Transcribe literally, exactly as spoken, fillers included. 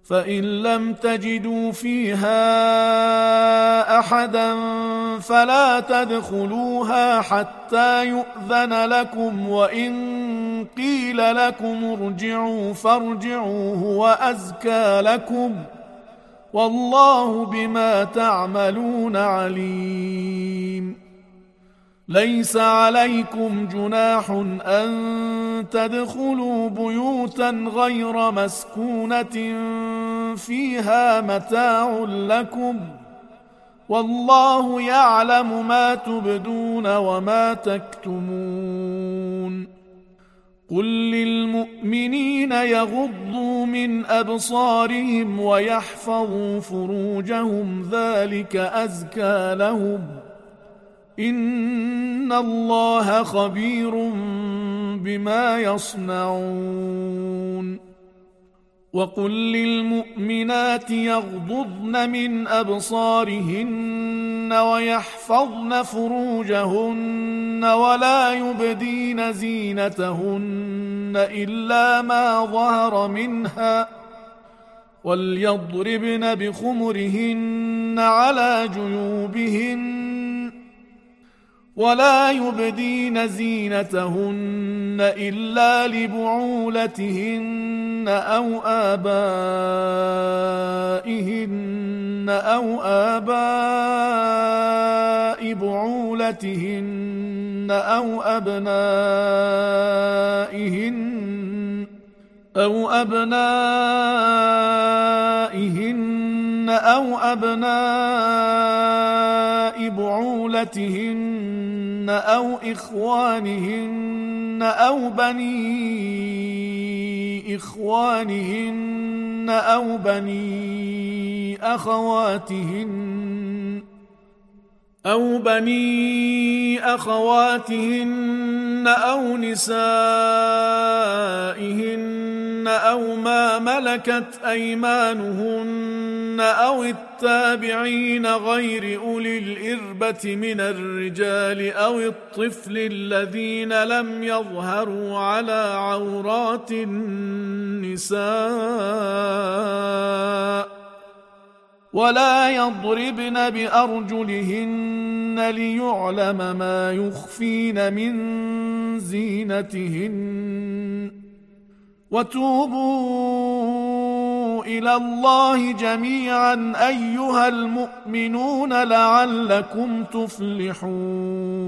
فإن لم تجدوا فيها أحدا فلا تدخلوها حتى يؤذن لكم، وإن قيل لكم ارجعوا فارجعوا هو أزكى لكم، والله بما تعملون عليم. ليس عليكم جناح أن تدخلوا بيوتا غير مسكونة فيها متاع لكم، والله يعلم ما تبدون وما تكتمون. قل للمؤمنين يغضوا من أبصارهم ويحفظوا فروجهم ذلك أزكى لهم، إن الله خبير بما يصنعون. وقل للمؤمنات يغضضن من أبصارهن ويحفظن فروجهن ولا يبدين زينتهن إلا ما ظهر منها، وليضربن بخمرهن على جيوبهن ولا يبدين زينتهن إلا لبعولتهن أو آبائهن أو آباء بعولتهن أو أبنائهن أو أبنائهن أو أبناء بعولتهن أو إخوانهن أو بني إخوانهن أو بني أخواتهن أو بني أخواتهن أو نسائهن أو ما ملكت أيمانهن أو التابعين غير أولي الإربة من الرجال أو الطفل الذين لم يظهروا على عورات النساء، ولا يضربن بأرجلهن ليعلم ما يخفين من زينتهن. وتوبوا إلى الله جميعا أيها المؤمنون لعلكم تفلحون.